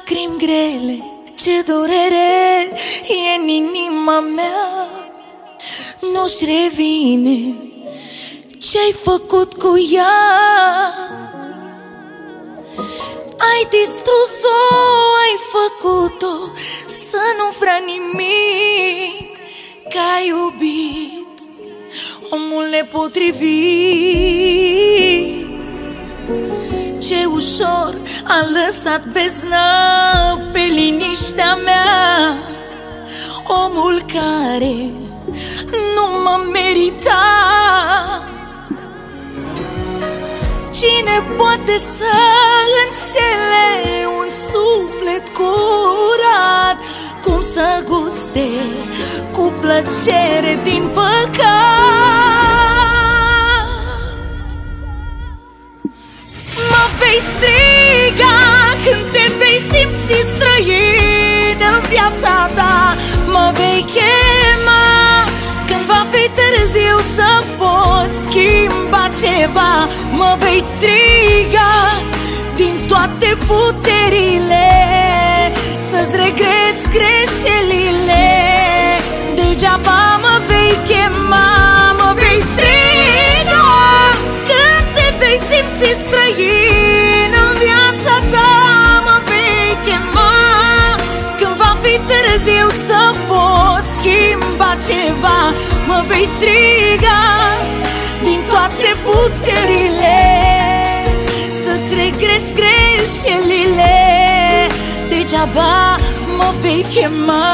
lacrimi grele, ce durere e în inima mea. Nu-și revine ce-ai făcut cu ea. Ai distrus-o, ai făcut-o să nu vrea nimic, că ai iubit omul nepotrivit. Ce ușor a lăsat bezna pe liniștea mea, omul care nu mă merita. Cine poate să înșele un suflet curat, cum să guste cu plăcere din păcat? Mă vei striga când te vei simți străin în viața ta. Mă vei chema când va fi târziu să poți schimba ceva. Mă vei striga din toate puterile să-ți regreți greșelile. Degeaba mă vei chema, mă vei striga când te vei simți străin în viața ta. Mă vei chema când va fi târziu să poți schimba ceva. Mă vei striga din toate puterile să-ți regreți greșelile. Degeaba mă vei chema.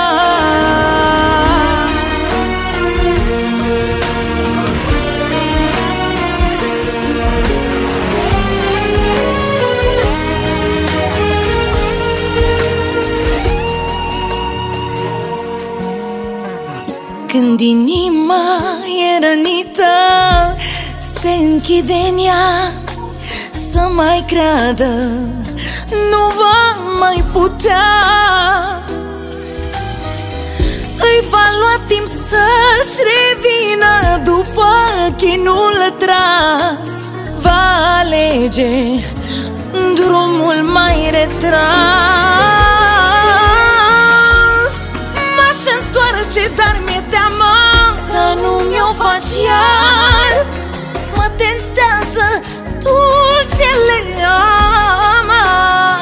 Când inima e rănită, se închide în ea, să mai creadă nu va mai putea. Îi va lua timp să-și revină după chinul tras. Va alege drumul mai retras. M-aș întoarce, dar mi-e teamă să nu mi-o faci iar. Mă tentează dulcele amar.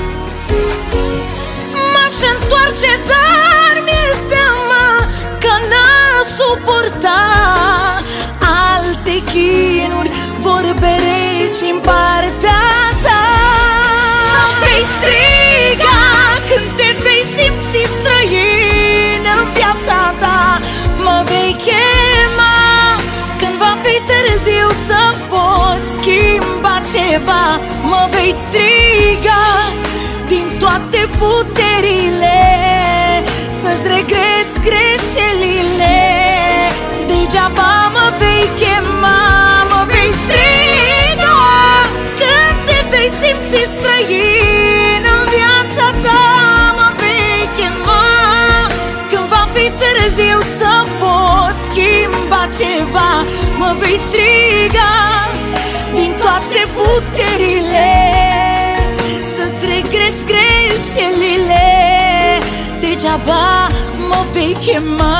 M-aș întoarce, dar mi-e teamă că n-aș suporta alte chinuri, vorbe reci în partea ta. Mă vei striga când te vei simți străin în viața ta. Mă vei chema când va fi târziu să poți schimba ceva. Mă vei striga din toate puterile să-ți regreți greșelile. Degeaba mă vei chema, mă vei striga când te vei simți străin în viața ta. Mă vei chema când va fi târziu să poți schimba ceva. Mă vei striga din toate puterile să-ți regreți greșelile. Degeaba mă vei chema.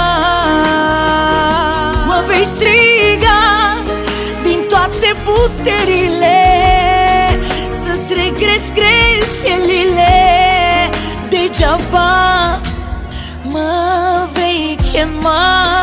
Mă vei striga din toate puterile să-ți regreți greșelile. Degeaba mă vei chema.